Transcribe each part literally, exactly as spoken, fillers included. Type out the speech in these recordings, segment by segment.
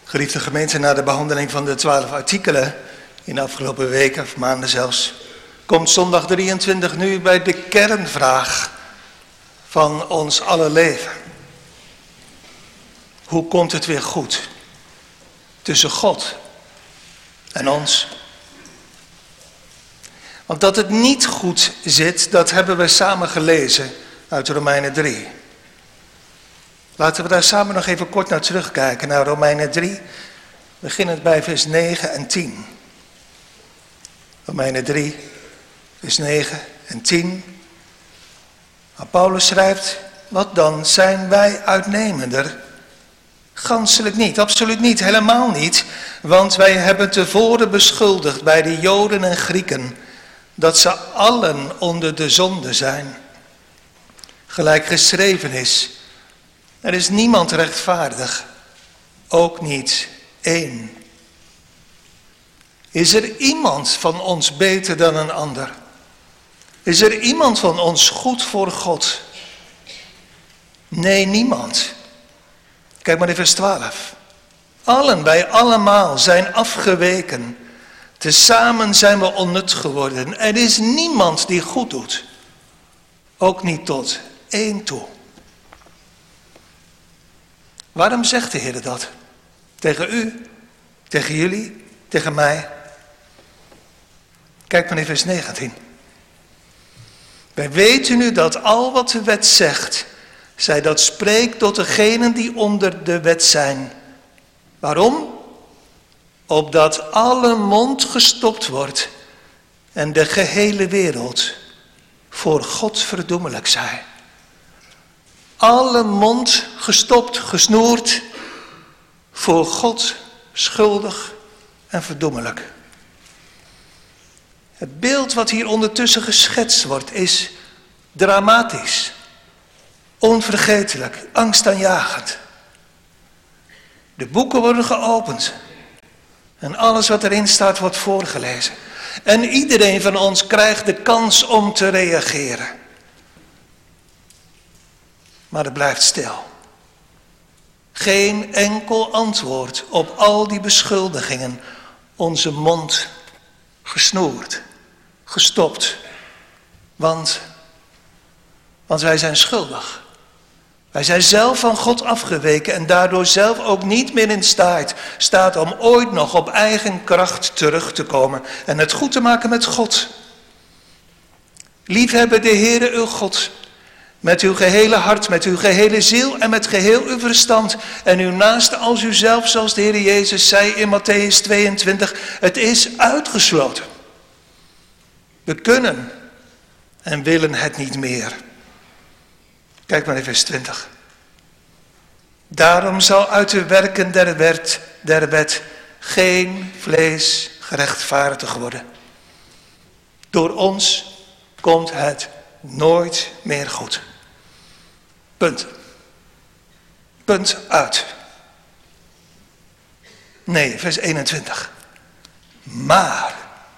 Geliefde gemeente, na de behandeling van de twaalf artikelen in de afgelopen weken of maanden zelfs, komt zondag drieëntwintig nu bij de kernvraag van ons aller leven. Hoe komt het weer goed tussen God en ons? Want dat het niet goed zit, dat hebben we samen gelezen uit Romeinen drie. Laten we daar samen nog even kort naar terugkijken, naar Romeinen drie, beginnend bij vers negen en tien. Romeinen drie, vers negen en tien. Maar Paulus schrijft, wat dan, zijn wij uitnemender? Ganselijk niet, absoluut niet, helemaal niet. Want wij hebben tevoren beschuldigd bij de Joden en Grieken dat ze allen onder de zonde zijn. Gelijk geschreven is, er is niemand rechtvaardig, ook niet één. Is er iemand van ons beter dan een ander? Is er iemand van ons goed voor God? Nee, niemand. Kijk maar in vers twaalf. Allen, wij allemaal zijn afgeweken. Tezamen zijn we onnut geworden. Er is niemand die goed doet. Ook niet tot één toe. Waarom zegt de Heer dat? Tegen u, tegen jullie, tegen mij. Kijk maar in vers negentien. Wij weten nu dat al wat de wet zegt, zij dat spreekt tot degenen die onder de wet zijn. Waarom? Opdat alle mond gestopt wordt en de gehele wereld voor God verdoemelijk zij. Alle mond gestopt, gesnoerd, voor God schuldig en verdoemelijk. Het beeld wat hier ondertussen geschetst wordt is dramatisch, onvergetelijk, angstaanjagend. De boeken worden geopend en alles wat erin staat wordt voorgelezen. En iedereen van ons krijgt de kans om te reageren. Maar het blijft stil. Geen enkel antwoord op al die beschuldigingen. Onze mond gesnoerd, gestopt. Want, want wij zijn schuldig. Wij zijn zelf van God afgeweken en daardoor zelf ook niet meer in staat, staat om ooit nog op eigen kracht terug te komen en het goed te maken met God. Liefhebben de Heere uw God met uw gehele hart, met uw gehele ziel en met geheel uw verstand en uw naaste als uzelf, zoals de Heer Jezus zei in Matthäus tweeëntwintig. Het is uitgesloten. We kunnen en willen het niet meer. Kijk maar in vers twintig. Daarom zal uit de werken der wet, der wet geen vlees gerechtvaardigd worden. Door ons komt het nooit meer goed. Punt. Punt uit. Nee, vers eenentwintig. Maar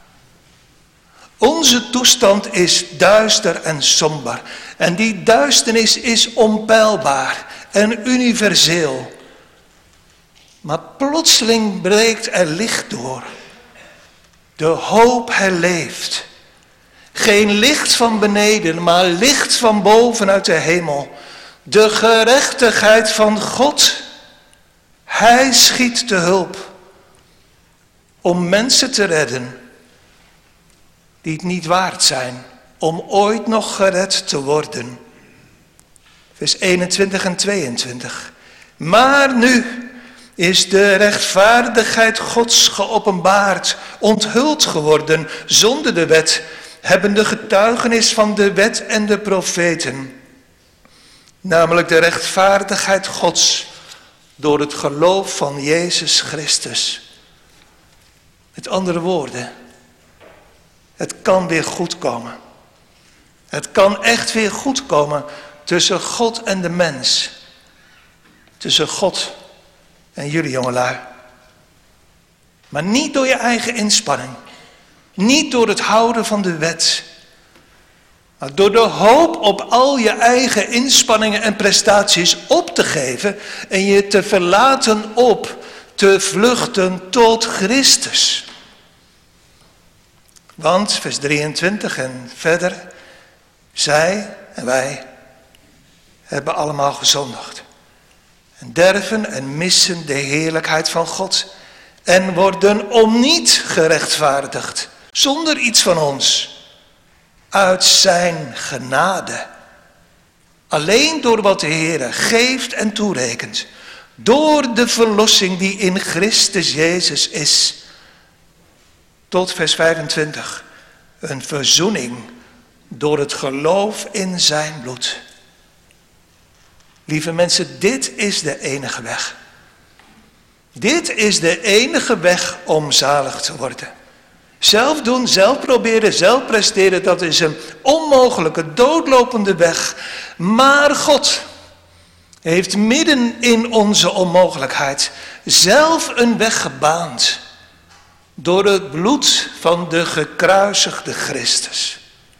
onze toestand is duister en somber. En die duisternis is onpeilbaar en universeel. Maar plotseling breekt er licht door. De hoop herleeft. Geen licht van beneden, maar licht van boven uit de hemel. De gerechtigheid van God. Hij schiet te hulp. Om mensen te redden die het niet waard zijn om ooit nog gered te worden. Vers eenentwintig en tweeëntwintig. Maar nu is de rechtvaardigheid Gods geopenbaard, onthuld geworden zonder de wet, hebben de getuigenis van de wet en de profeten. Namelijk de rechtvaardigheid Gods door het geloof van Jezus Christus. Met andere woorden, het kan weer goed komen. Het kan echt weer goed komen tussen God en de mens. Tussen God en jullie jongelui. Maar niet door je eigen inspanning. Niet door het houden van de wet. Maar door de hoop op al je eigen inspanningen en prestaties op te geven. En je te verlaten op te vluchten tot Christus. Want, vers drieëntwintig en verder, zij en wij hebben allemaal gezondigd. En derven en missen de heerlijkheid van God. En worden om niet gerechtvaardigd, zonder iets van ons, uit zijn genade. Alleen door wat de Heer geeft en toerekent. Door de verlossing die in Christus Jezus is. Tot vers vijfentwintig. Een verzoening door het geloof in zijn bloed. Lieve mensen, dit is de enige weg. Dit is de enige weg om zalig te worden. Zelf doen, zelf proberen, zelf presteren, dat is een onmogelijke, doodlopende weg. Maar God heeft midden in onze onmogelijkheid zelf een weg gebaand. Door het bloed van de gekruisigde Christus.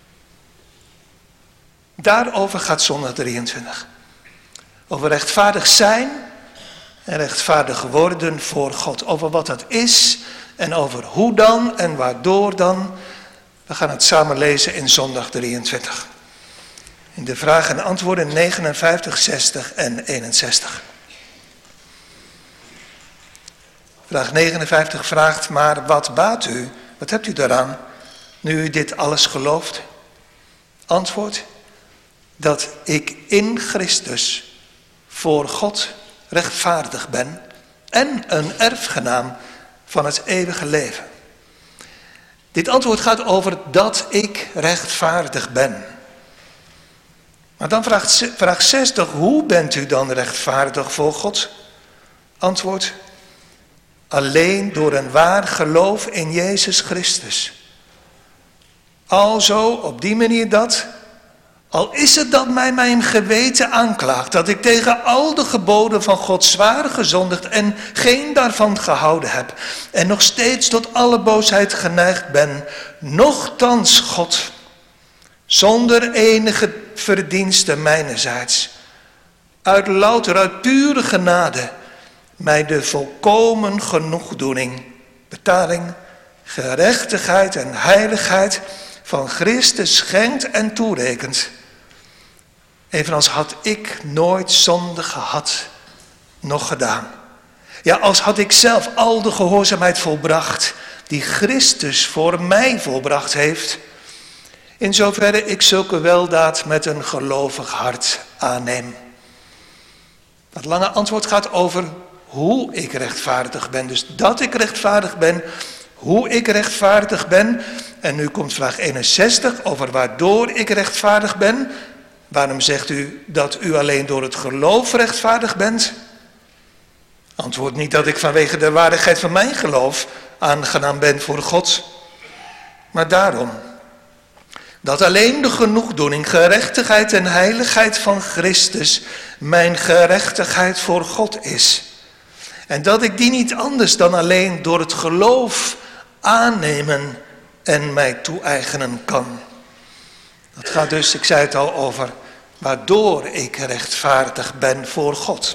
Daarover gaat zondag drieëntwintig. Over rechtvaardig zijn en rechtvaardig worden voor God. Over wat dat is en over hoe dan en waardoor dan. We gaan het samen lezen in zondag drieëntwintig. In de vragen en antwoorden negenenvijftig, zestig en eenenzestig. Vraag negenenvijftig vraagt, maar wat baat u? Wat hebt u daaraan, nu u dit alles gelooft? Antwoord, dat ik in Christus voor God rechtvaardig ben en een erfgenaam van het eeuwige leven. Dit antwoord gaat over dat ik rechtvaardig ben. Maar dan vraagt vraag zestig, hoe bent u dan rechtvaardig voor God? Antwoord, alleen door een waar geloof in Jezus Christus. Alzo, op die manier dat, al is het dat mij mijn geweten aanklaagt, dat ik tegen al de geboden van God zwaar gezondigd en geen daarvan gehouden heb, en nog steeds tot alle boosheid geneigd ben, nochtans God, zonder enige verdienste mijnerzijds, uit louter, uit pure genade, mij de volkomen genoegdoening, betaling, gerechtigheid en heiligheid van Christus schenkt en toerekent. Evenals had ik nooit zonde gehad, nog gedaan. Ja, als had ik zelf al de gehoorzaamheid volbracht die Christus voor mij volbracht heeft, in zoverre ik zulke weldaad met een gelovig hart aanneem. Dat lange antwoord gaat over hoe ik rechtvaardig ben. Dus dat ik rechtvaardig ben, hoe ik rechtvaardig ben. En nu komt vraag eenenzestig over waardoor ik rechtvaardig ben. Waarom zegt u dat u alleen door het geloof rechtvaardig bent? Antwoord niet dat ik vanwege de waardigheid van mijn geloof aangenaam ben voor God. Maar daarom dat alleen de genoegdoening, gerechtigheid en heiligheid van Christus mijn gerechtigheid voor God is. En dat ik die niet anders dan alleen door het geloof aannemen en mij toe-eigenen kan. Dat gaat dus, ik zei het al, over waardoor ik rechtvaardig ben voor God.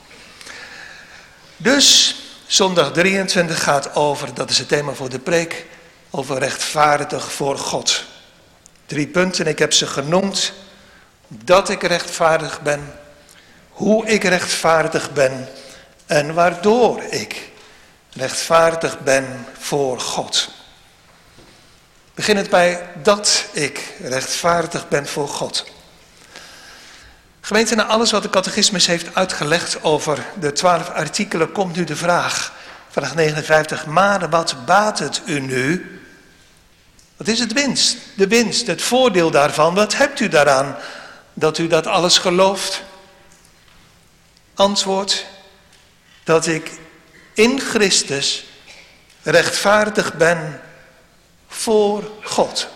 Dus zondag drieëntwintig gaat over, dat is het thema voor de preek, over rechtvaardig voor God. Drie punten, ik heb ze genoemd. Dat ik rechtvaardig ben, hoe ik rechtvaardig ben en waardoor ik rechtvaardig ben voor God. Beginnend bij dat ik rechtvaardig ben voor God. Gemeente, na alles wat de catechismus heeft uitgelegd over de twaalf artikelen, komt nu de vraag, vraag negenenvijftig, maar wat baat het u nu? Wat is het winst? De winst, het voordeel daarvan. Wat hebt u daaraan dat u dat alles gelooft? Antwoord, dat ik in Christus rechtvaardig ben voor God.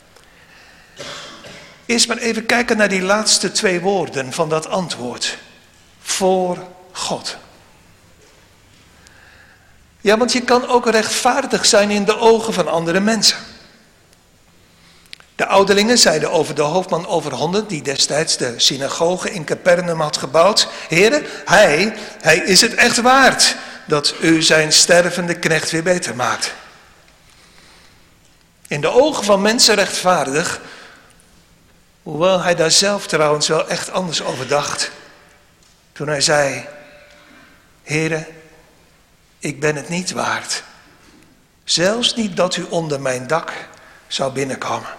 Eerst maar even kijken naar die laatste twee woorden van dat antwoord. Voor God. Ja, want je kan ook rechtvaardig zijn in de ogen van andere mensen. De ouderlingen zeiden over de hoofdman over honderd, die destijds de synagoge in Capernaum had gebouwd. Heren, hij, hij is het echt waard dat u zijn stervende knecht weer beter maakt. In de ogen van mensen rechtvaardig, hoewel hij daar zelf trouwens wel echt anders over dacht. Toen hij zei, Heere, ik ben het niet waard. Zelfs niet dat u onder mijn dak zou binnenkomen.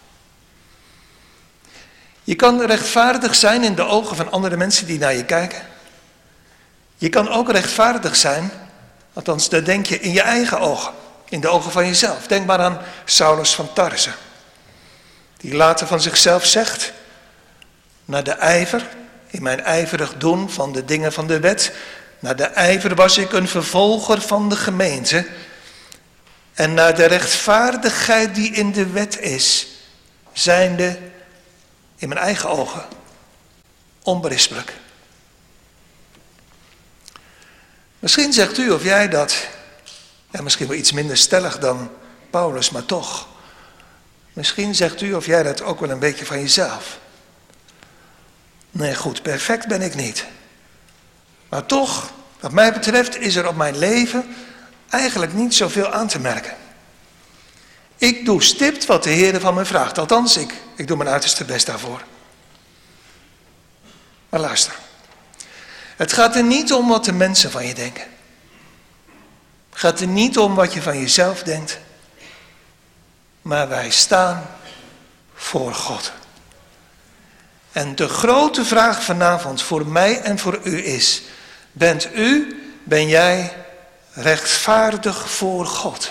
Je kan rechtvaardig zijn in de ogen van andere mensen die naar je kijken. Je kan ook rechtvaardig zijn, althans dat denk je in je eigen ogen. In de ogen van jezelf. Denk maar aan Saulus van Tarse. Die later van zichzelf zegt, naar de ijver, in mijn ijverig doen van de dingen van de wet, naar de ijver was ik een vervolger van de gemeente. En naar de rechtvaardigheid die in de wet is, zijnde in mijn eigen ogen onberispelijk. Misschien zegt u of jij dat, ja, misschien wel iets minder stellig dan Paulus, maar toch. Misschien zegt u of jij dat ook wel een beetje van jezelf. Nee, goed, perfect ben ik niet. Maar toch, wat mij betreft, is er op mijn leven eigenlijk niet zoveel aan te merken. Ik doe stipt wat de Heer van me vraagt. Althans, ik, ik doe mijn uiterste best daarvoor. Maar luister. Het gaat er niet om wat de mensen van je denken. Het gaat er niet om wat je van jezelf denkt. Maar wij staan voor God. En de grote vraag vanavond voor mij en voor u is: bent u, ben jij rechtvaardig voor God?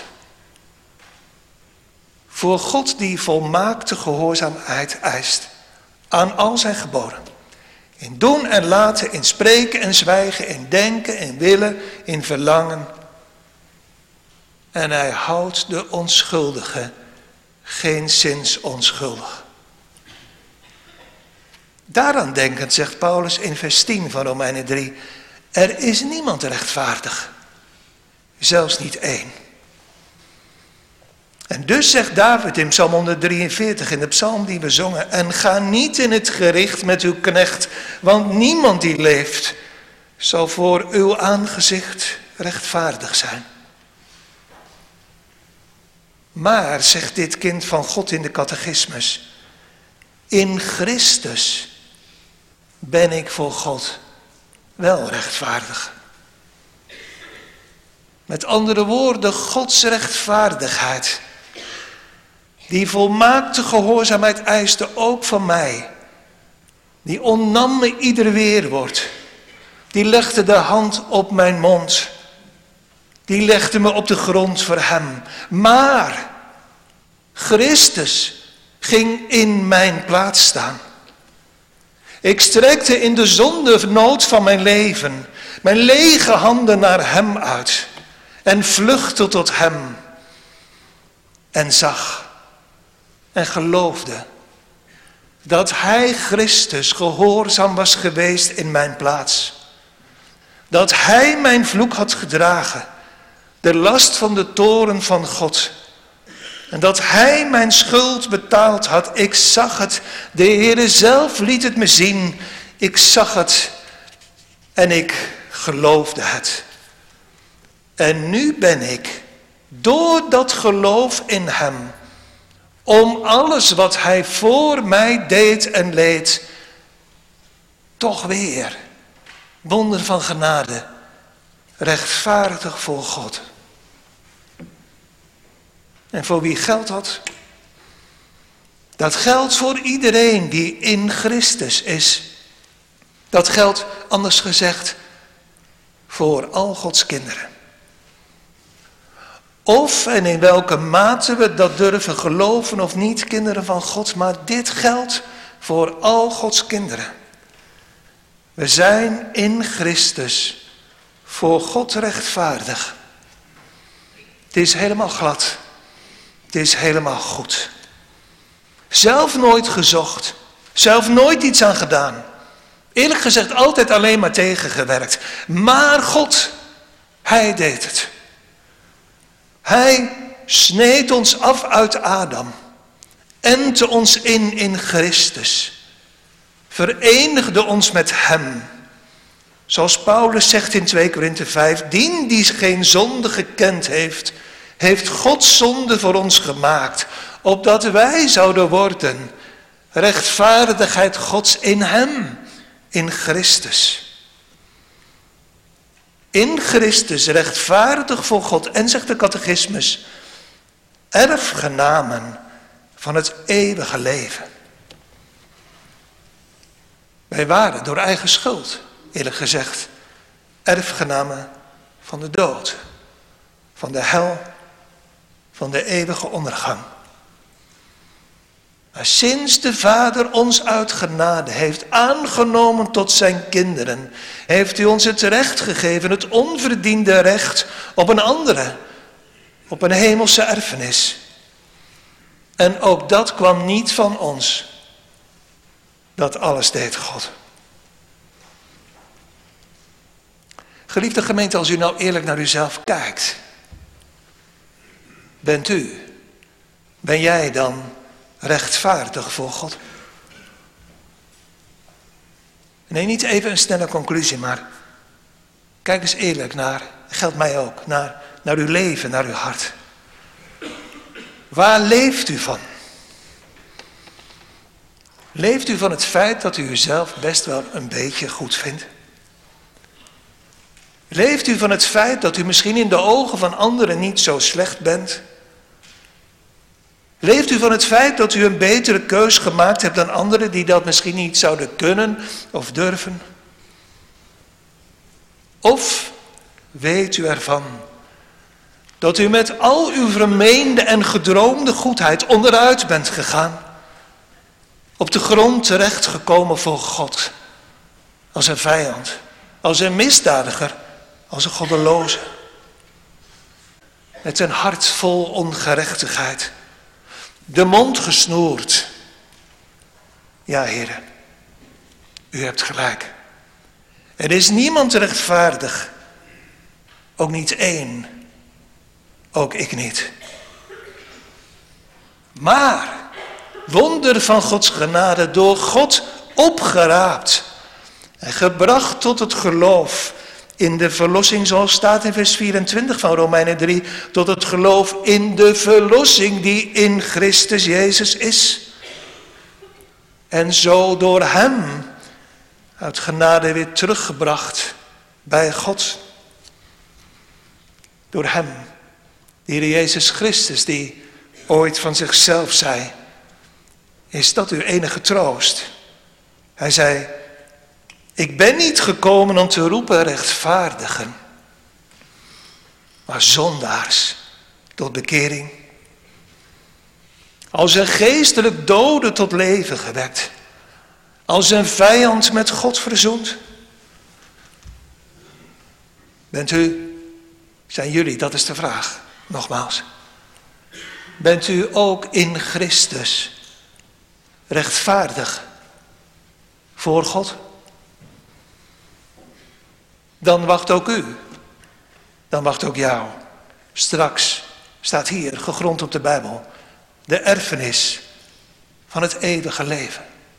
Voor God die volmaakte gehoorzaamheid eist aan al zijn geboden. In doen en laten, in spreken en zwijgen, in denken en willen, in verlangen. En hij houdt de onschuldige geenszins onschuldig. Daaraan denkend zegt Paulus in vers tien van Romeinen drie. Er is niemand rechtvaardig. Zelfs niet één. En dus zegt David in Psalm honderddrieënveertig, in de psalm die we zongen. En ga niet in het gericht met uw knecht, want niemand die leeft zal voor uw aangezicht rechtvaardig zijn. Maar, zegt dit kind van God in de catechismus, in Christus ben ik voor God wel rechtvaardig. Met andere woorden, Gods rechtvaardigheid, die volmaakte gehoorzaamheid eiste ook van mij, die onnam me ieder weerwoord, die legde de hand op mijn mond, die legde me op de grond voor hem. Maar Christus ging in mijn plaats staan. Ik strekte in de zonde nood van mijn leven mijn lege handen naar hem uit en vluchtte tot hem en zag en geloofde dat hij, Christus, gehoorzaam was geweest in mijn plaats. Dat hij mijn vloek had gedragen, de last van de toorn van God. En dat hij mijn schuld betaald had. Ik zag het. De Heere zelf liet het me zien. Ik zag het. En ik geloofde het. En nu ben ik, door dat geloof in hem, om alles wat hij voor mij deed en leed, toch weer, wonder van genade, rechtvaardig voor God. En voor wie geldt dat? Dat geldt voor iedereen die in Christus is. Dat geldt, anders gezegd, voor al Gods kinderen. Of en in welke mate we dat durven geloven of niet, kinderen van God, maar dit geldt voor al Gods kinderen. We zijn in Christus voor God rechtvaardig. Het is helemaal glad. Het is helemaal goed. Zelf nooit gezocht. Zelf nooit iets aan gedaan. Eerlijk gezegd altijd alleen maar tegengewerkt. Maar God, hij deed het. Hij sneed ons af uit Adam. Ente ons in in Christus. Verenigde ons met hem. Zoals Paulus zegt in twee Korinthe vijf, dien die geen zonde gekend heeft, heeft God zonde voor ons gemaakt, opdat wij zouden worden rechtvaardigheid Gods in hem, in Christus. In Christus rechtvaardig voor God, en zegt de catechismus, erfgenamen van het eeuwige leven. Wij waren door eigen schuld, eerlijk gezegd, erfgenamen van de dood, van de hel, van de eeuwige ondergang. Maar sinds de Vader ons uit genade heeft aangenomen tot zijn kinderen, heeft hij ons het recht gegeven, het onverdiende recht op een andere, op een hemelse erfenis. En ook dat kwam niet van ons. Dat alles deed God. Geliefde gemeente, als u nou eerlijk naar uzelf kijkt, bent u, ben jij dan rechtvaardig voor God? Nee, niet even een snelle conclusie, maar kijk eens eerlijk naar, geldt mij ook, naar, naar uw leven, naar uw hart. Waar leeft u van? Leeft u van het feit dat u uzelf best wel een beetje goed vindt? Leeft u van het feit dat u misschien in de ogen van anderen niet zo slecht bent? Leeft u van het feit dat u een betere keus gemaakt hebt dan anderen die dat misschien niet zouden kunnen of durven? Of weet u ervan dat u met al uw vermeende en gedroomde goedheid onderuit bent gegaan? Op de grond terechtgekomen voor God. Als een vijand, als een misdadiger, als een goddeloze. Met een hart vol ongerechtigheid. De mond gesnoerd. Ja, heren, u hebt gelijk. Er is niemand rechtvaardig. Ook niet één. Ook ik niet. Maar, wonder van Gods genade, door God opgeraapt en gebracht tot het geloof in de verlossing, zoals staat in vers vierentwintig van Romeinen drie, tot het geloof in de verlossing die in Christus Jezus is. En zo door hem uit genade weer teruggebracht bij God. Door hem, de Heer Jezus Christus, die ooit van zichzelf zei, is dat uw enige troost? Hij zei, ik ben niet gekomen om te roepen rechtvaardigen, maar zondaars tot bekering. Als een geestelijk dode tot leven gewekt, als een vijand met God verzoend. Bent u, zijn jullie, dat is de vraag, nogmaals. Bent u ook in Christus rechtvaardig voor God? Dan wacht ook u. Dan wacht ook jou. Straks staat hier, gegrond op de Bijbel, de erfenis van het eeuwige leven.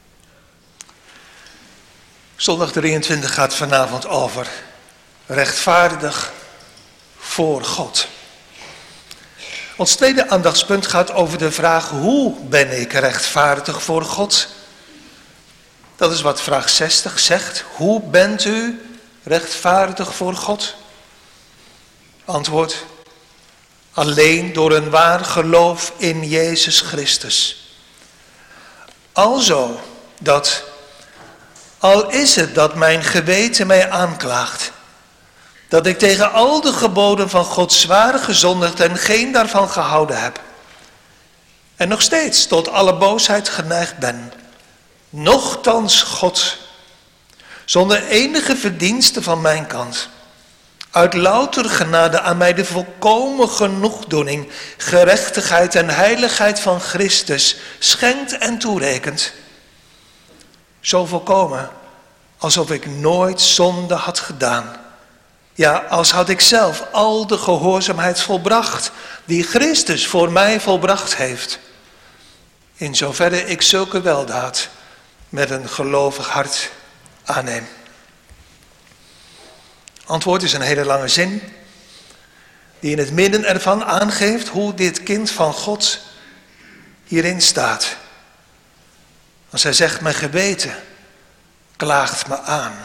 Zondag drieëntwintig gaat vanavond over rechtvaardig voor God. Ons tweede aandachtspunt gaat over de vraag, hoe ben ik rechtvaardig voor God? Dat is wat vraag zestig zegt. Hoe bent u rechtvaardig voor God? Antwoord, alleen door een waar geloof in Jezus Christus. Alzo dat, al is het dat mijn geweten mij aanklaagt, dat ik tegen al de geboden van God zwaar gezondigd en geen daarvan gehouden heb, en nog steeds tot alle boosheid geneigd ben, nochtans God, zonder enige verdienste van mijn kant, uit louter genade aan mij de volkomen genoegdoening, gerechtigheid en heiligheid van Christus schenkt en toerekent. Zo volkomen alsof ik nooit zonde had gedaan. Ja, als had ik zelf al de gehoorzaamheid volbracht die Christus voor mij volbracht heeft. In zoverre ik zulke weldaad met een gelovig hart aanneem. Antwoord is een hele lange zin, die in het midden ervan aangeeft hoe dit kind van God hierin staat. Als hij zegt, mijn geweten klaagt me aan.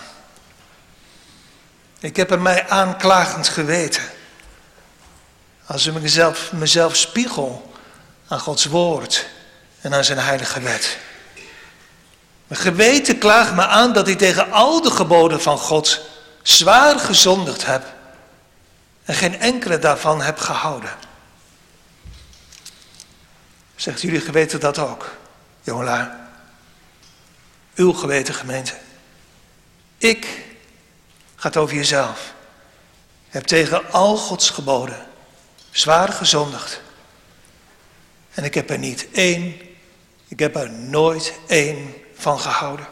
Ik heb een mij aanklagend geweten. Als ik mezelf, mezelf spiegel aan Gods woord en aan zijn heilige wet. Mijn geweten klaagt me aan dat ik tegen al de geboden van God zwaar gezondigd heb en geen enkele daarvan heb gehouden. Zegt jullie geweten dat ook, jongelui? Uw geweten, gemeente. Ik, gaat over jezelf, heb tegen al Gods geboden zwaar gezondigd. En ik heb er niet één, ik heb er nooit één van gehouden.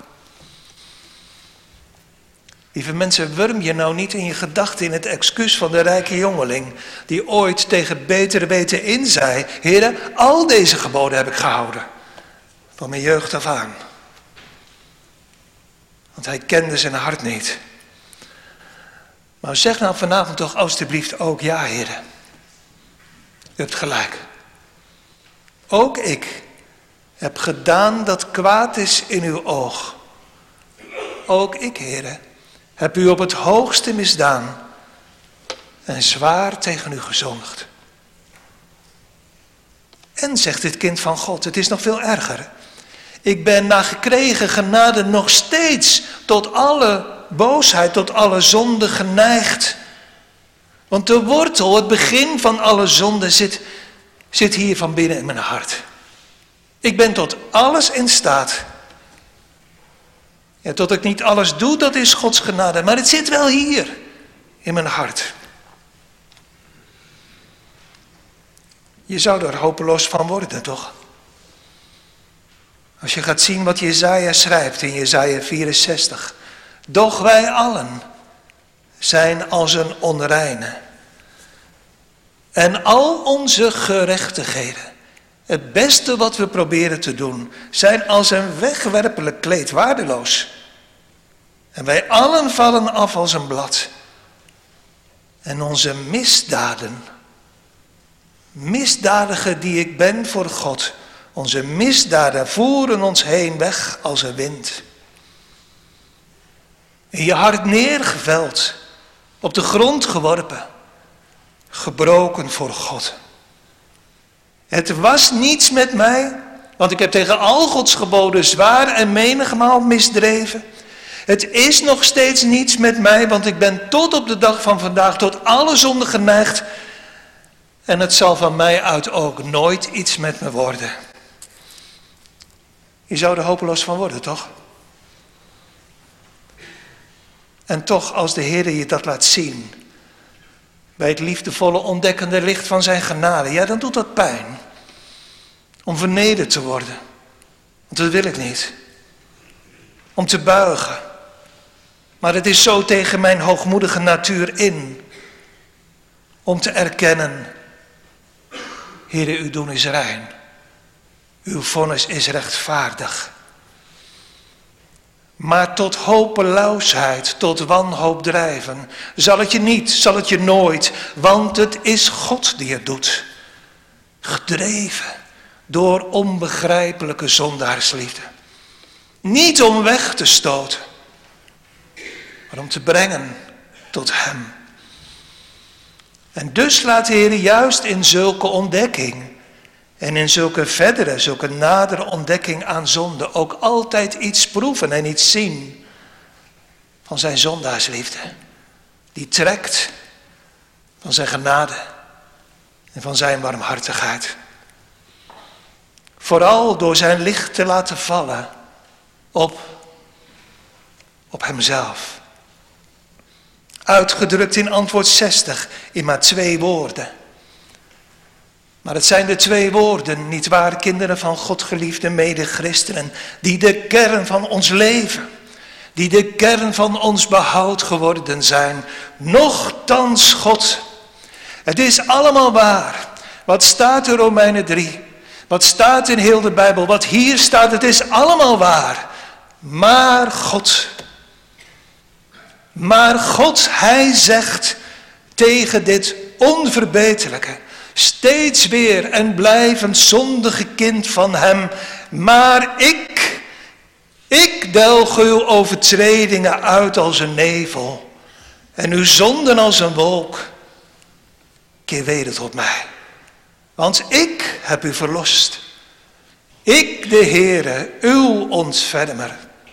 Lieve mensen, wurm je nou niet in je gedachten in het excuus van de rijke jongeling, die ooit tegen betere weten in zei, Heere, al deze geboden heb ik gehouden, van mijn jeugd af aan. Want hij kende zijn hart niet. Maar zeg nou vanavond toch alstublieft ook, ja, Heere, u hebt gelijk. Ook ik heb gedaan dat kwaad is in uw oog. Ook ik, Heere, heb u op het hoogste misdaan en zwaar tegen u gezondigd. En, zegt dit kind van God, het is nog veel erger. Ik ben na gekregen genade nog steeds tot alle boosheid, tot alle zonde geneigd. Want de wortel, het begin van alle zonde zit, zit hier van binnen in mijn hart. Ik ben tot alles in staat. Ja, tot ik niet alles doe, dat is Gods genade. Maar het zit wel hier, in mijn hart. Je zou er hopeloos van worden, toch? Als je gaat zien wat Jesaja schrijft in Jesaja vierenzestig. Doch wij allen zijn als een onreine. En al onze gerechtigheden, het beste wat we proberen te doen, zijn als een wegwerpelijk kleed, waardeloos. En wij allen vallen af als een blad. En onze misdaden, misdadige die ik ben voor God, onze misdaden voeren ons heen weg als een wind. In je hart neergeveld, op de grond geworpen, gebroken voor God. Het was niets met mij, want ik heb tegen al Gods geboden zwaar en menigmaal misdreven. Het is nog steeds niets met mij, want ik ben tot op de dag van vandaag tot alle zonde geneigd. En het zal van mij uit ook nooit iets met me worden. Je zou er hopeloos van worden, toch? En toch, als de Heer je dat laat zien, bij het liefdevolle ontdekkende licht van zijn genade, ja, dan doet dat pijn. Om vernederd te worden. Want dat wil ik niet. Om te buigen. Maar het is zo tegen mijn hoogmoedige natuur in. Om te erkennen, Heere, uw doen is rein. Uw vonnis is rechtvaardig. Maar tot hopeloosheid, tot wanhoop drijven, zal het je niet, zal het je nooit, want het is God die het doet. Gedreven door onbegrijpelijke zondaarsliefde. Niet om weg te stoten, maar om te brengen tot hem. En dus laat de Heer juist in zulke ontdekking en in zulke verdere, zulke nadere ontdekking aan zonde ook altijd iets proeven en iets zien van zijn zondaarsliefde. Die trekt van zijn genade en van zijn warmhartigheid. Vooral door zijn licht te laten vallen op, op hemzelf. Uitgedrukt in antwoord zestig in maar twee woorden. Maar het zijn de twee woorden, nietwaar, kinderen van God, geliefde mede-christenen, die de kern van ons leven, die de kern van ons behoud geworden zijn. Nochtans God, het is allemaal waar. Wat staat in Romeinen drie? Wat staat in heel de Bijbel? Wat hier staat, het is allemaal waar. Maar God, Maar God, hij zegt tegen dit onverbeterlijke, steeds weer en blijvend zondige kind van hem, maar ik, ik delg uw overtredingen uit als een nevel en uw zonden als een wolk. Keer weder tot mij, want ik heb u verlost. Ik, de Heere, uw ontfermer.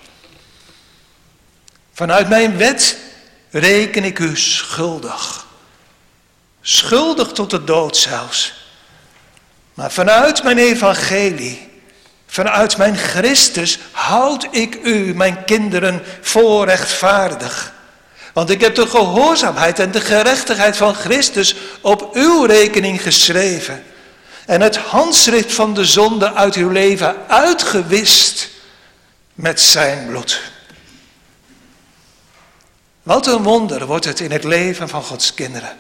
Vanuit mijn wet reken ik u schuldig. Schuldig tot de dood zelfs. Maar vanuit mijn evangelie, vanuit mijn Christus, houd ik u, mijn kinderen, voor rechtvaardig. Want ik heb de gehoorzaamheid en de gerechtigheid van Christus op uw rekening geschreven. En het handschrift van de zonde uit uw leven uitgewist met zijn bloed. Wat een wonder wordt het in het leven van Gods kinderen.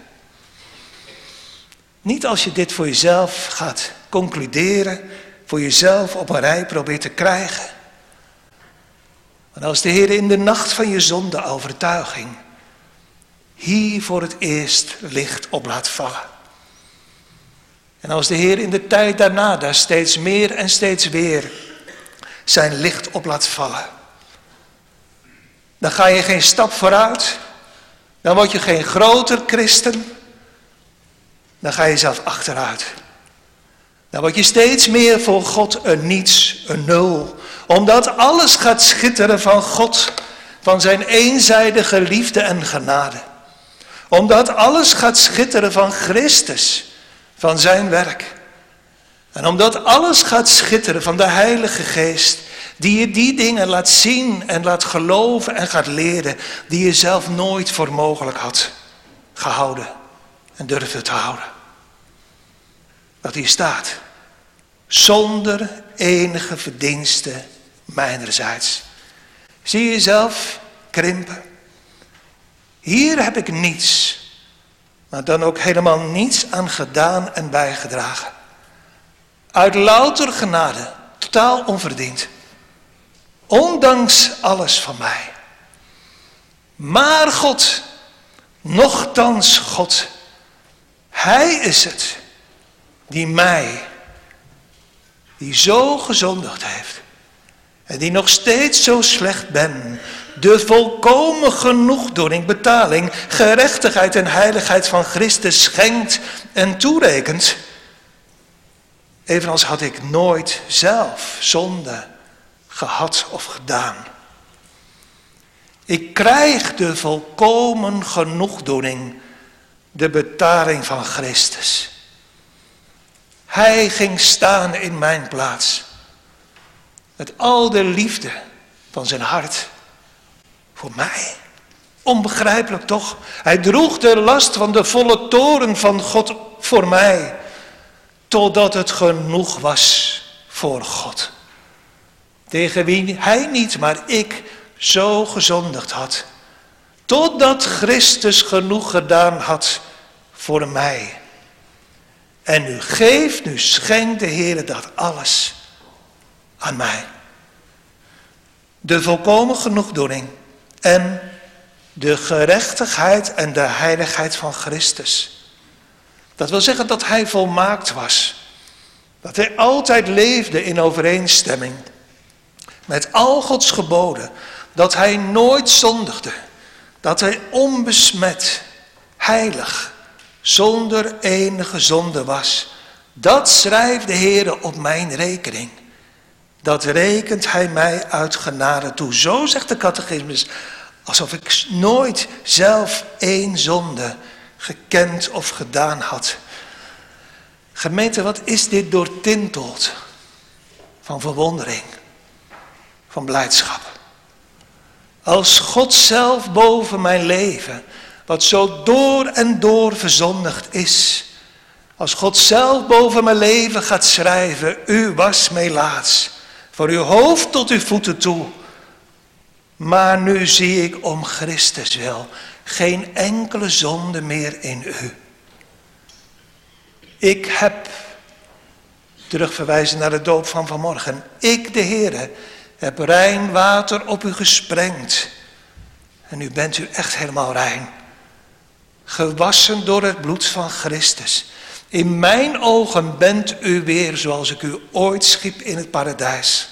Niet als je dit voor jezelf gaat concluderen, voor jezelf op een rij probeert te krijgen. Maar als de Heer in de nacht van je zondeovertuiging hier voor het eerst licht op laat vallen. En als de Heer in de tijd daarna daar steeds meer en steeds weer zijn licht op laat vallen. Dan ga je geen stap vooruit. Dan word je geen groter christen. Dan ga je zelf achteruit. Dan word je steeds meer voor God een niets, een nul. Omdat alles gaat schitteren van God, van zijn eenzijdige liefde en genade. Omdat alles gaat schitteren van Christus, van zijn werk. En omdat alles gaat schitteren van de Heilige Geest, die je die dingen laat zien en laat geloven en gaat leren, die je zelf nooit voor mogelijk had gehouden en durfde te houden. Dat hier staat, zonder enige verdienste mijnerzijds. Zie je jezelf krimpen? Hier heb ik niets, maar dan ook helemaal niets aan gedaan en bijgedragen. Uit louter genade, totaal onverdiend. Ondanks alles van mij. Maar God, nochtans God, hij is het die mij, die zo gezondigd heeft en die nog steeds zo slecht ben, de volkomen genoegdoening, betaling, gerechtigheid en heiligheid van Christus schenkt en toerekent. Evenals had ik nooit zelf zonde gehad of gedaan. Ik krijg de volkomen genoegdoening, de betaling van Christus. Hij ging staan in mijn plaats. Met al de liefde van zijn hart. Voor mij. Onbegrijpelijk toch? Hij droeg de last van de volle toorn van God voor mij. Totdat het genoeg was voor God. Tegen wie hij niet, maar ik zo gezondigd had. Totdat Christus genoeg gedaan had voor mij. En nu geeft, nu schenkt de Heer dat alles aan mij. De volkomen genoegdoening en de gerechtigheid en de heiligheid van Christus. Dat wil zeggen dat hij volmaakt was. Dat hij altijd leefde in overeenstemming met al Gods geboden. Dat hij nooit zondigde. Dat hij onbesmet, heilig, zonder enige zonde was. Dat schrijft de Heer op mijn rekening. Dat rekent hij mij uit genade toe. Zo zegt de catechismus, alsof ik nooit zelf één zonde gekend of gedaan had. Gemeente, wat is dit doortinteld van verwondering, van blijdschap. Als God zelf boven mijn leven, wat zo door en door verzondigd is. Als God zelf boven mijn leven gaat schrijven, u was melaats, van uw hoofd tot uw voeten toe. Maar nu zie ik om Christus wil geen enkele zonde meer in u. Ik heb, terugverwijzen naar de doop van vanmorgen, ik de Heere heb rein water op u gesprengd. En nu bent u echt helemaal rein. Gewassen door het bloed van Christus. In mijn ogen bent u weer zoals ik u ooit schiep in het paradijs.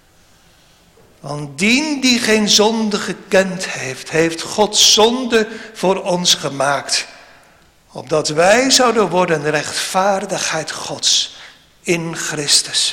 Want dien die geen zonde gekend heeft, heeft God zonde voor ons gemaakt. Opdat wij zouden worden de rechtvaardigheid Gods in Christus.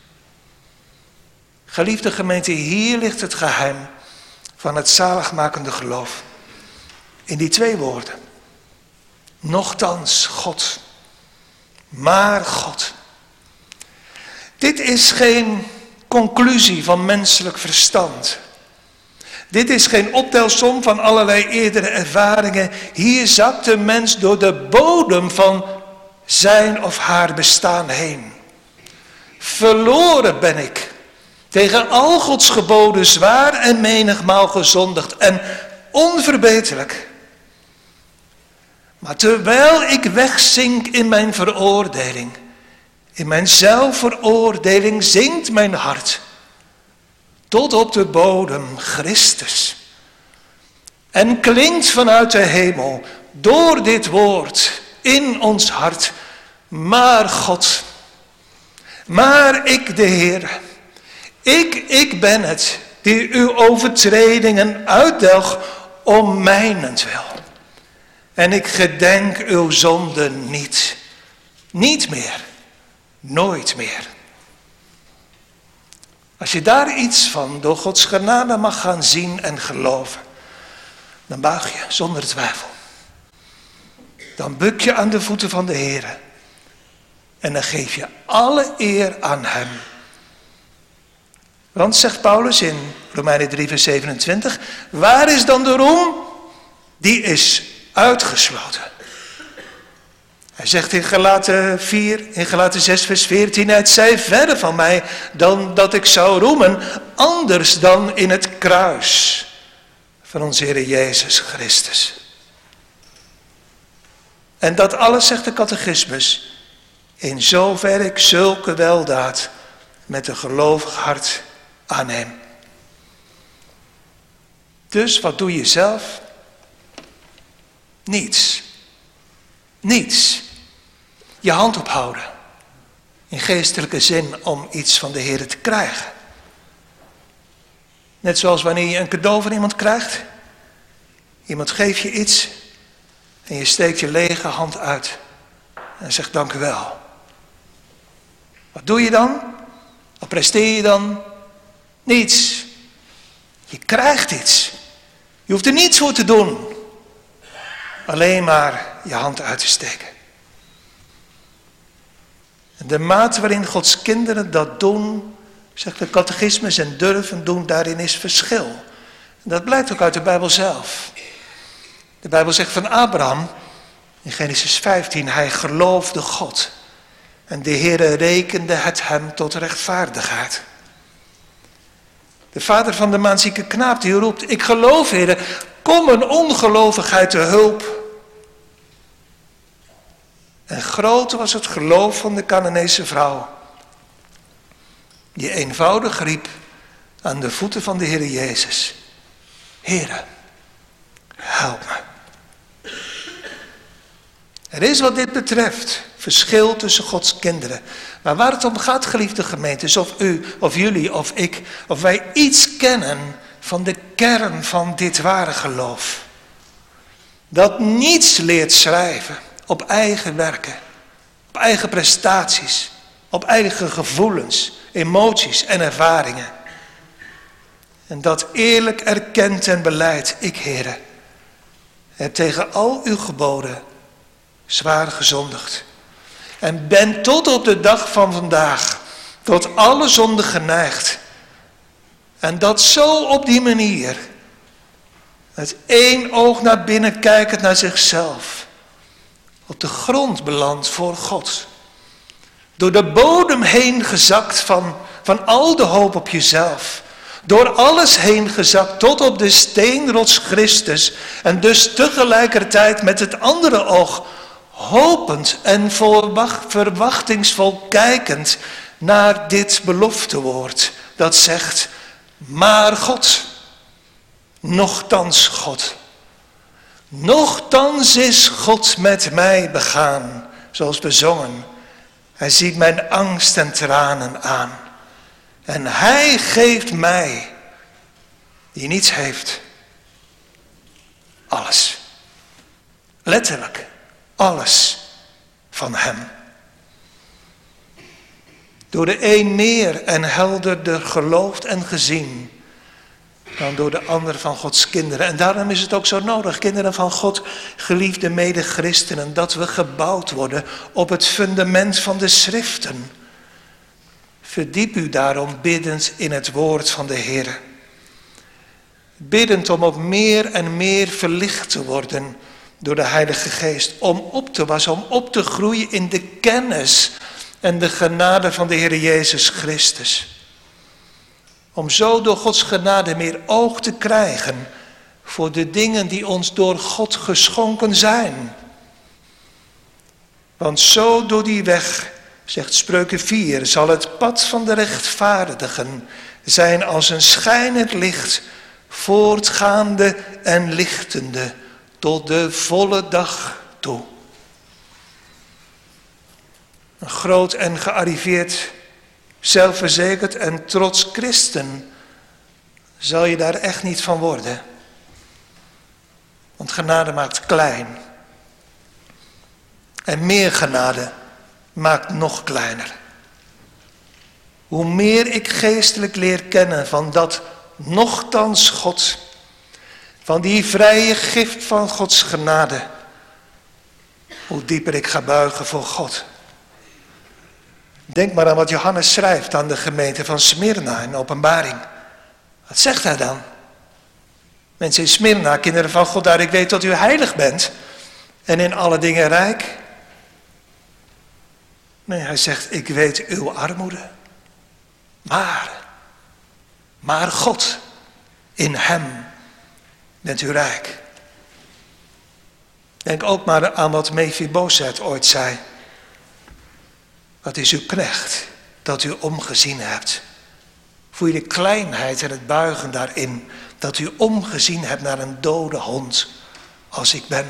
Geliefde gemeente, hier ligt het geheim van het zaligmakende geloof. In die twee woorden. Nochtans God, maar God. Dit is geen conclusie van menselijk verstand. Dit is geen optelsom van allerlei eerdere ervaringen. Hier zakt de mens door de bodem van zijn of haar bestaan heen. Verloren ben ik. Tegen al Gods geboden zwaar en menigmaal gezondigd en onverbeterlijk. Maar terwijl ik wegzink in mijn veroordeling, in mijn zelfveroordeling zinkt mijn hart tot op de bodem Christus. En klinkt vanuit de hemel door dit woord in ons hart, maar God, maar ik de Heer, ik, ik ben het die uw overtredingen uitdelg om mijnentwil. En ik gedenk uw zonde niet, niet meer, nooit meer. Als je daar iets van door Gods genade mag gaan zien en geloven, dan buig je zonder twijfel. Dan buk je aan de voeten van de Heer. En dan geef je alle eer aan hem. Want, zegt Paulus in Romeinen drie vers zevenentwintig, waar is dan de roem? Die is uitgesloten. Hij zegt in Galaten vier, in Galaten zes vers veertien, het zij verre van mij dan dat ik zou roemen, anders dan in het kruis van onze Heer Jezus Christus. En dat alles, zegt de catechismus, in zover ik zulke weldaad met een gelovig hart aanneem. Dus wat doe je zelf? Niets. Niets. Je hand ophouden. In geestelijke zin om iets van de Heer te krijgen. Net zoals wanneer je een cadeau van iemand krijgt. Iemand geeft je iets. En je steekt je lege hand uit. En zegt dank u wel. Wat doe je dan? Wat presteer je dan? Niets. Je krijgt iets. Je hoeft er niets voor te doen. Alleen maar je hand uit te steken. En de mate waarin Gods kinderen dat doen, zegt de catechismus, en durven doen, daarin is verschil. En dat blijkt ook uit de Bijbel zelf. De Bijbel zegt van Abraham, in Genesis vijftien, hij geloofde God. En de Heere rekende het hem tot rechtvaardigheid. De vader van de maanzieke knaap die roept, ik geloof, Heere, kom een ongelovigheid te hulp. En groot was het geloof van de Canaanese vrouw, die eenvoudig riep aan de voeten van de Heere Jezus, Heere, help me. Er is wat dit betreft verschil tussen Gods kinderen. Maar waar het om gaat, geliefde gemeente, is of u, of jullie, of ik, of wij iets kennen van de kern van dit ware geloof. Dat niets leert schrijven op eigen werken, op eigen prestaties, op eigen gevoelens, emoties en ervaringen. En dat eerlijk erkent en beleidt, ik, Heere, heb tegen al uw geboden zwaar gezondigd. En ben tot op de dag van vandaag tot alle zonde geneigd. En dat zo op die manier, met één oog naar binnen kijkend naar zichzelf, op de grond belandt voor God. Door de bodem heen gezakt van, van al de hoop op jezelf. Door alles heen gezakt tot op de steenrots Christus. En dus tegelijkertijd met het andere oog hopend en verwachtingsvol kijkend naar dit beloftewoord. Dat zegt, maar God. nochtans God. Nochtans is God met mij begaan, zoals we zongen. Hij ziet mijn angst en tranen aan. En hij geeft mij, die niets heeft, alles. Letterlijk, alles van hem. Door de een meer en helderder geloofd en gezien dan door de ander van Gods kinderen. En daarom is het ook zo nodig, kinderen van God, geliefde mede-christenen, dat we gebouwd worden op het fundament van de schriften. Verdiep u daarom biddend in het woord van de Heer. Biddend om op meer en meer verlicht te worden door de Heilige Geest. Om op te wassen, om op te groeien in de kennis en de genade van de Heer Jezus Christus. Om zo door Gods genade meer oog te krijgen voor de dingen die ons door God geschonken zijn. Want zo door die weg, zegt Spreuken vier, zal het pad van de rechtvaardigen zijn als een schijnend licht, voortgaande en lichtende tot de volle dag toe. Een groot en gearriveerd, zelfverzekerd en trots christen zal je daar echt niet van worden. Want genade maakt klein. En meer genade maakt nog kleiner. Hoe meer ik geestelijk leer kennen van dat nochtans God, van die vrije gift van Gods genade, hoe dieper ik ga buigen voor God. Denk maar aan wat Johannes schrijft aan de gemeente van Smyrna in Openbaring. Wat zegt hij dan? Mensen in Smyrna, kinderen van God, daar ik weet dat u heilig bent en in alle dingen rijk. Nee, hij zegt, ik weet uw armoede. Maar, maar God, in hem bent u rijk. Denk ook maar aan wat Mephibozet ooit zei. Wat is uw knecht, dat u omgezien hebt. Voel je de kleinheid en het buigen daarin, dat u omgezien hebt naar een dode hond, als ik ben.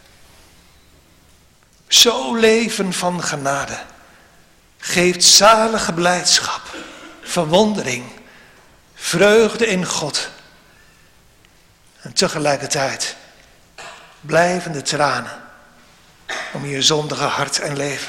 Zo leven van genade geeft zalige blijdschap, verwondering, vreugde in God. En tegelijkertijd blijvende tranen om je zondige hart en leven.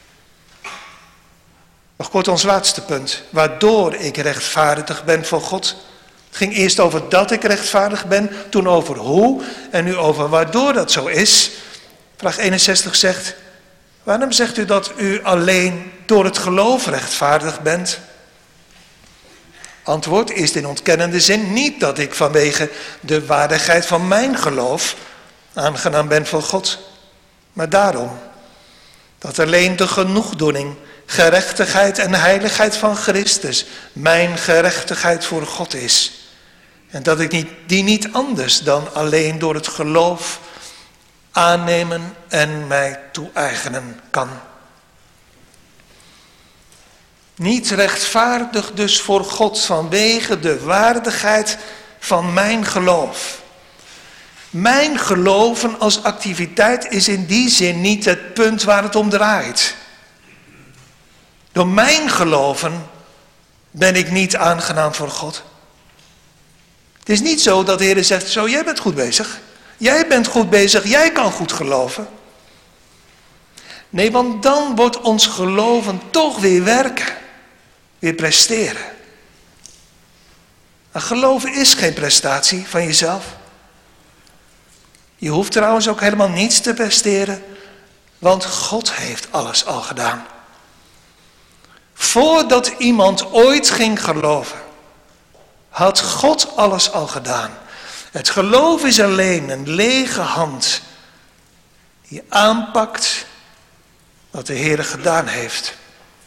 Nog kort ons laatste punt, waardoor ik rechtvaardig ben voor God. Het ging eerst over dat ik rechtvaardig ben, toen over hoe en nu over waardoor dat zo is. Vraag eenenzestig zegt, waarom zegt u dat u alleen door het geloof rechtvaardig bent? Antwoord is in ontkennende zin niet dat ik vanwege de waardigheid van mijn geloof aangenaam ben voor God. Maar daarom dat alleen de genoegdoening, gerechtigheid en heiligheid van Christus mijn gerechtigheid voor God is. En dat ik niet, die niet anders dan alleen door het geloof aannemen en mij toe-eigenen kan. Niet rechtvaardig dus voor God vanwege de waardigheid van mijn geloof. Mijn geloven als activiteit is in die zin niet het punt waar het om draait. Door mijn geloven ben ik niet aangenaam voor God. Het is niet zo dat de Heer zegt, zo jij bent goed bezig. Jij bent goed bezig, jij kan goed geloven. Nee, want dan wordt ons geloven toch weer werken. Weer presteren. En geloven is geen prestatie van jezelf. Je hoeft trouwens ook helemaal niets te presteren. Want God heeft alles al gedaan. Voordat iemand ooit ging geloven, had God alles al gedaan. Het geloof is alleen een lege hand die aanpakt wat de Heer gedaan heeft.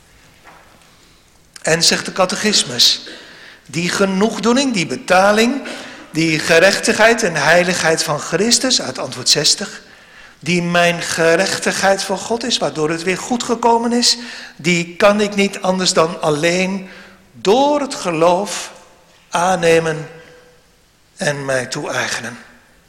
En zegt de catechismus, die genoegdoening, die betaling, die gerechtigheid en heiligheid van Christus, uit antwoord zestig, die mijn gerechtigheid voor God is, waardoor het weer goed gekomen is, die kan ik niet anders dan alleen door het geloof aannemen en mij toe-eigenen.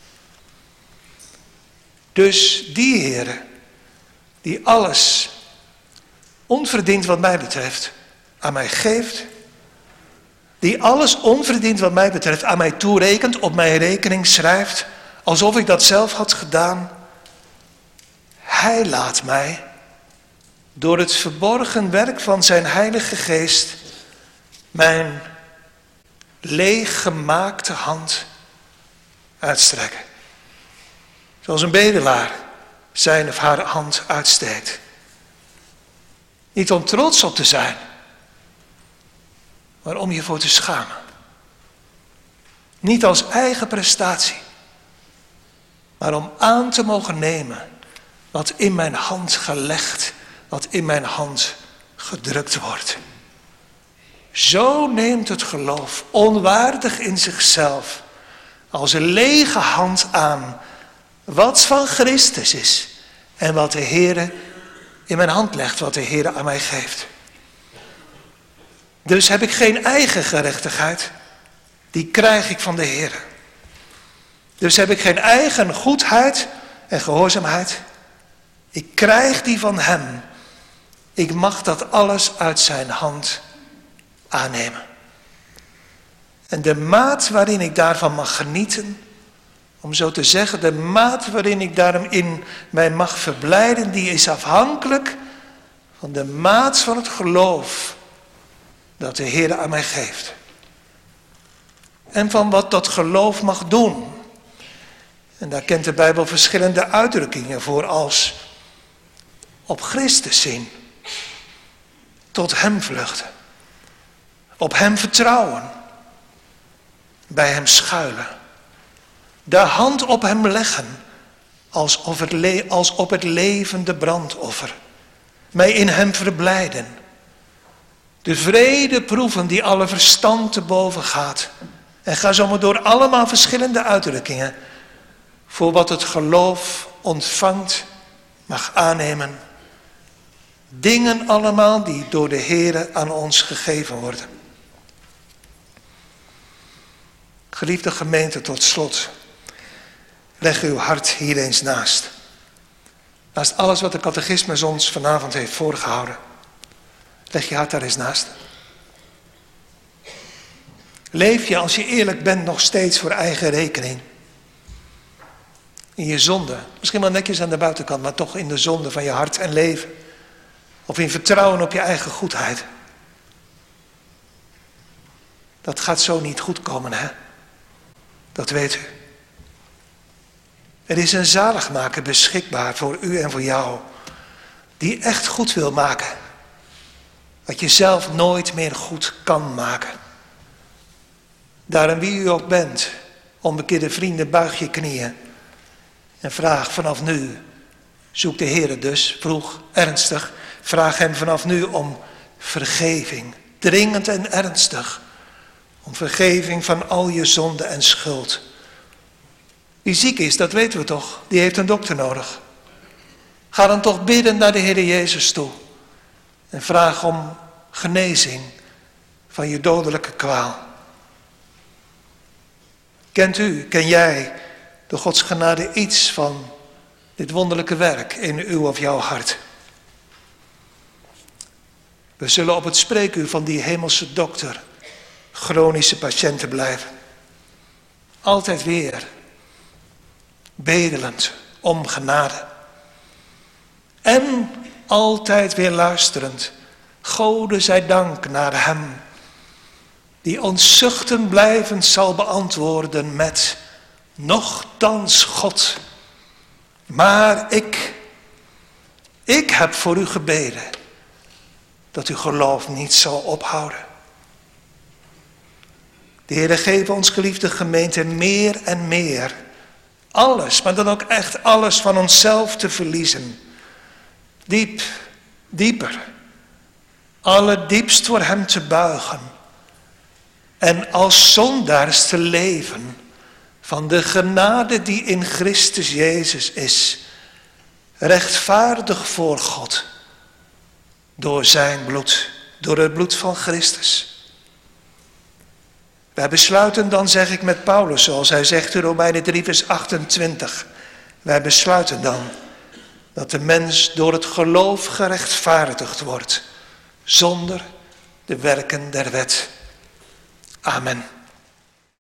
Dus die Heere, die alles onverdiend wat mij betreft aan mij geeft, die alles onverdiend wat mij betreft aan mij toerekent, op mijn rekening schrijft, alsof ik dat zelf had gedaan. Hij laat mij door het verborgen werk van zijn Heilige Geest mijn leeggemaakte hand uitstrekken. Zoals een bedelaar zijn of haar hand uitsteekt. Niet om trots op te zijn, maar om je voor te schamen. Niet als eigen prestatie, maar om aan te mogen nemen wat in mijn hand gelegd, wat in mijn hand gedrukt wordt. Zo neemt het geloof onwaardig in zichzelf als een lege hand aan wat van Christus is en wat de Heere in mijn hand legt, wat de Heere aan mij geeft. Dus heb ik geen eigen gerechtigheid, die krijg ik van de Heere. Dus heb ik geen eigen goedheid en gehoorzaamheid, ik krijg die van hem. Ik mag dat alles uit zijn hand aannemen. En de maat waarin ik daarvan mag genieten, om zo te zeggen, de maat waarin ik daarin mij mag verblijden, die is afhankelijk van de maat van het geloof dat de Heer aan mij geeft. En van wat dat geloof mag doen. En daar kent de Bijbel verschillende uitdrukkingen voor, als op Christus zien, tot hem vluchten, op hem vertrouwen, bij hem schuilen, de hand op hem leggen als op het, le- als op het levende brandoffer, mij in hem verblijden, de vrede proeven die alle verstand te boven gaat. En ga zo maar door allemaal verschillende uitdrukkingen voor wat het geloof ontvangt, mag aannemen. Dingen allemaal die door de Heere aan ons gegeven worden. Geliefde gemeente, tot slot. Leg uw hart hier eens naast. Naast alles wat de catechismus ons vanavond heeft voorgehouden. Leg je hart daar eens naast. Leef je, als je eerlijk bent, nog steeds voor eigen rekening? In je zonde. Misschien wel netjes aan de buitenkant, maar toch in de zonde van je hart en leven. Of in vertrouwen op je eigen goedheid. Dat gaat zo niet goed komen, hè? Dat weet u. Er is een zaligmaker beschikbaar voor u en voor jou, die echt goed wil maken. Wat je zelf nooit meer goed kan maken. Daarom, wie u ook bent, onbekeerde vrienden, buig je knieën. En vraag vanaf nu, zoek de Heere dus, vroeg, ernstig, vraag hem vanaf nu om vergeving. Dringend en ernstig. Om vergeving van al je zonde en schuld. Wie ziek is, dat weten we toch, die heeft een dokter nodig. Ga dan toch bidden naar de Heere Jezus toe. En vraag om genezing van je dodelijke kwaal. Kent u, ken jij door Gods genade iets van dit wonderlijke werk in uw of jouw hart? We zullen op het spreekuur van die hemelse dokter chronische patiënten blijven. Altijd weer bedelend om genade. En altijd weer luisterend, Gode zij dank naar hem, die ons zuchten blijvend zal beantwoorden met: nochtans God, maar ik, ik heb voor u gebeden, dat uw geloof niet zal ophouden. De Heere geeft ons, geliefde gemeente, meer en meer, alles, maar dan ook echt alles van onszelf te verliezen. Diep, dieper, allerdiepst voor hem te buigen. En als zondaars te leven van de genade die in Christus Jezus is. Rechtvaardig voor God. Door zijn bloed, door het bloed van Christus. Wij besluiten dan, zeg ik met Paulus, zoals hij zegt in Romeinen drie vers achtentwintig. Wij besluiten dan dat de mens door het geloof gerechtvaardigd wordt, zonder de werken der wet. Amen.